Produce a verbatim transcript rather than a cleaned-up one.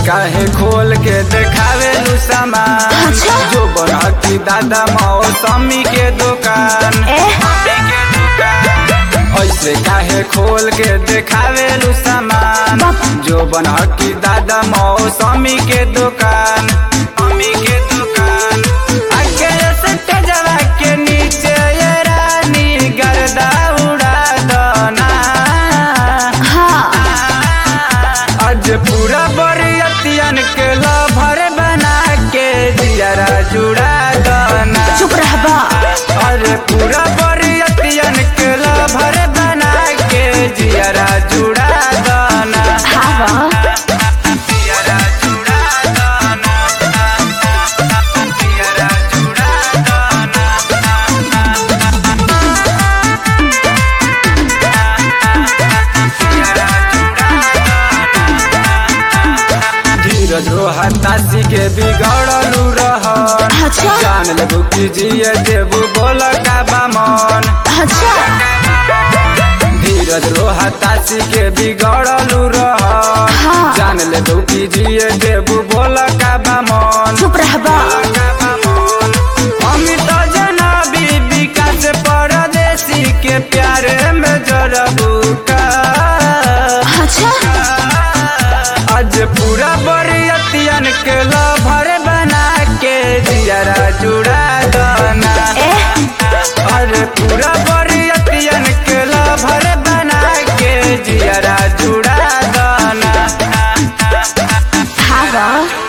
काहे खोल के देखावे लू सामान। अच्छा? जो बना की दादा मौसमी के दुकान। ऐसे काहे खोल के देखावे लू सामान। जो बना की दादा मौसमी के दुकान। मम्मी के दुकान आगे से तेजवा के नीचे ये रानी गर्दा उड़ा दना। आज पूरा बरियतियन के लभर बना के जियरा जुड़ा दना। चुप रहबा। अरे पूरा बरियतियन के लभर बना के जियरा जुड़ा दना। हाँ जियरा जुड़ा दना। जियरा जुड़ा दना। जियरा धीरज रोहतासी के बिगड़लू रहन। अच्छा? जान लेबू की जिए देबू बोल का बामन। अच्छा? धीरज रोहतासी के बिगड़लू रहन। हाँ। जान लेबू की जिए देबू बोल का बामन। चुप रहबा। अमित जनाबी विकास परदेसी के प्यारे में जरबू का। अच्छा? आज पूरा बरियतियन के लभर बना के जियरा जुड़ा दना। अरे पूरा बरियतियन के लभर बना के जियरा जुड़ा दना। हाँ